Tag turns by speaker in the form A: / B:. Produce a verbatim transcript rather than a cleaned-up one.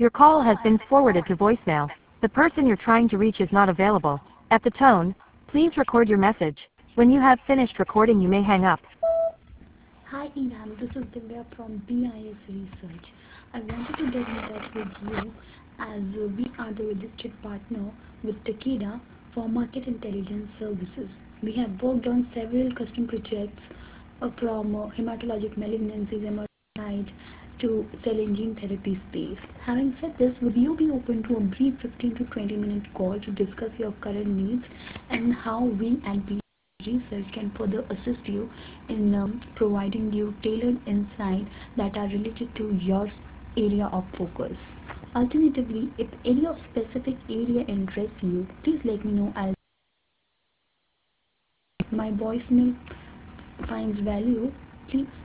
A: Your call has been forwarded to voicemail. The person you're trying to reach is not available. At the tone, please record your message. When you have finished recording, you may hang up.
B: Hi Iram, this is Divya from B I S Research. I wanted to get in touch with you as uh, we are the registered partner with Takeda for market intelligence services. We have worked on several custom projects uh, from uh, hematologic malignancies, emergent to cell and gene therapy space. Having said this, would you be open to a brief fifteen to twenty minute call to discuss your current needs and how we at B Research can further assist you in um, providing you tailored insight that are related to your area of focus. Alternatively, if any of specific area interests you, please let me know. I'll my voicemail finds value. Please